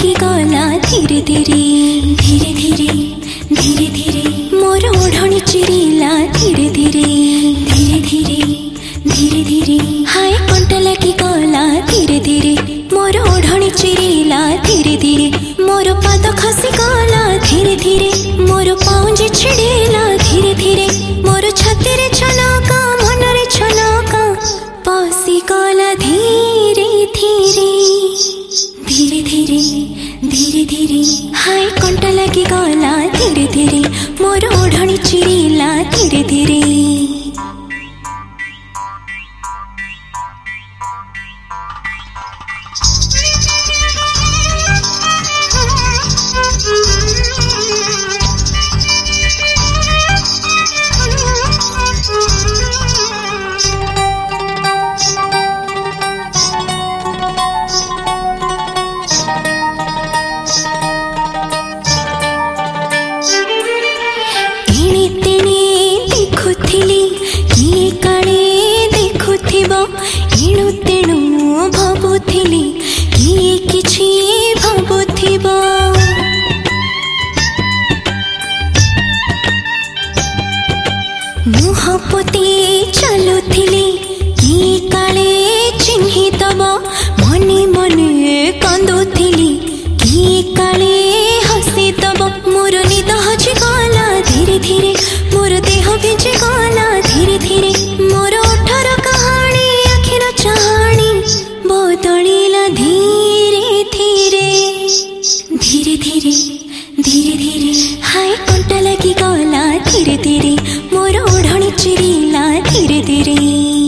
लगी गला धीरे धीरे धीरे धीरे धीरे धीरे मोर ओढ़णी चिरिला धीरे धीरे धीरे धीरे धीरे धीरे हाय कंट लगी गला धीरे धीरे मोर ओढ़णी चिरिला धीरे धीरे मोर पाद खसी गला धीरे धीरे मोर पाउंजी छिड़ेला धीरे धीरे मोर छाती रे छलका मन रे छलका पसी गला धीरे धीरे धीरे धीरे धीरे धीरे हाय कंट लगी गला धीरे धीरे मोर ओढ़णी चिरिला धीरे धीरे किए काले देखुथिबो एणु तेणु भाबुथिली किए किछि भाबुथिबो मुह पोती चलुथिली किए काले चिन्हि दबो मने मने कांदुथिली किए काले हसी दबो मोर निद हजि गला धीरे धीरे मोर देह भिजे गला धीरे धीरे मोर ओठर कहानी आखिर चाहानी बदलिला धीरे धीरे धीरे धीरे धीरे धीरे हाय कंट लगी गला धीरे धीरे मोर ओढ़णी चिरिला धीरे धीरे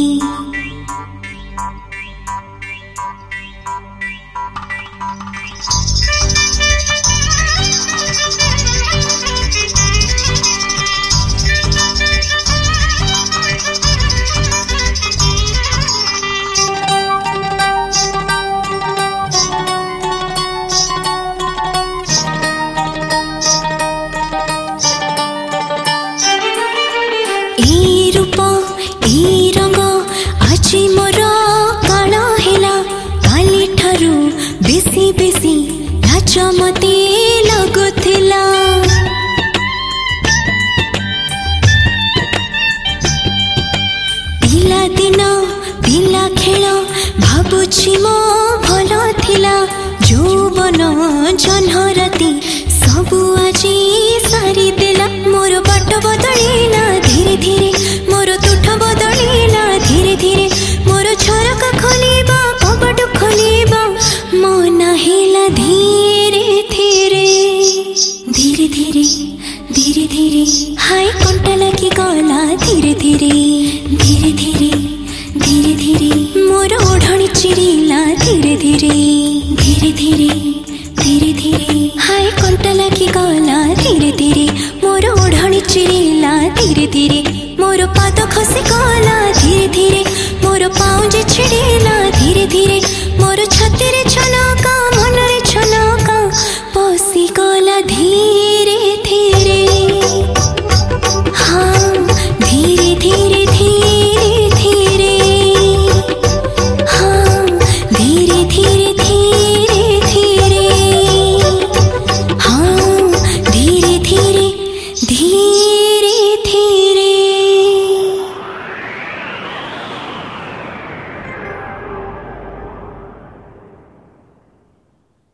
आज मोर काल हेला काली ठारू बेसी बेसी लाज मते लगुथिला पिला दिन पिला खेल भाबुछि मो भल थिला जौवन जन्ह राति सबु आजी सारी देला मोर बाट बदलिला धीरे धीरे मोर तुठ बदलिला धीरे धीरे मोर झरका खोलिबा कबड खोलिबा मन हिला धीरे धीरे धीरे धीरे धीरे धीरे हाय कंट लगी गला धीरे धीरे धीरे धीरे धीरे धीरे मोर ओढ़णी चिरिला धीरे धीरे धीरे धीरे